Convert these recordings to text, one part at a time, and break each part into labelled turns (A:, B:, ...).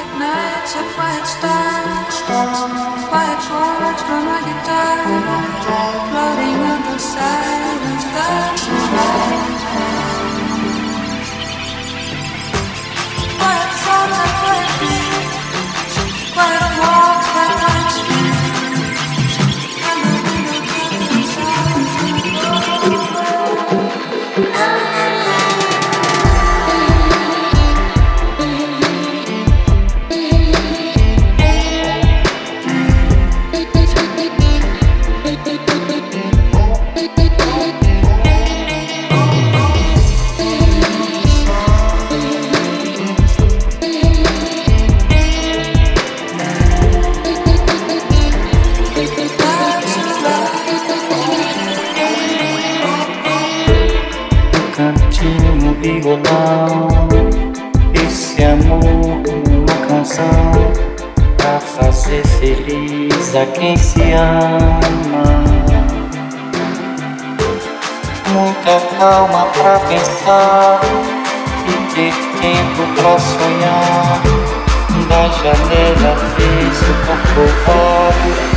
A: violão, esse amor numa canção, pra fazer feliz a quem se ama. Muita calma pra pensar e ter tempo pra sonhar. Da janela fez o corcovado.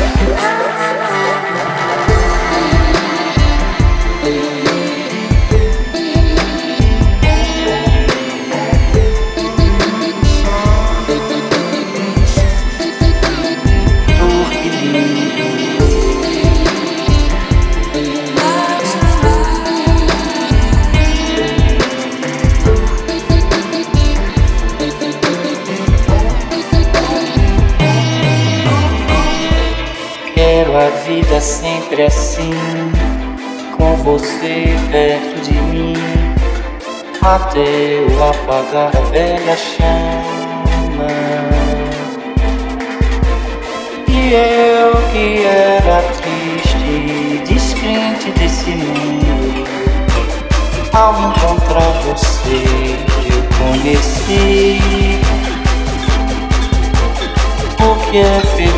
A: Quero a vida sempre assim, com você perto de mim, até eu apagar a velha chama. E eu que era triste, descrente desse mundo, ao encontrar você eu conheci o que é feliz.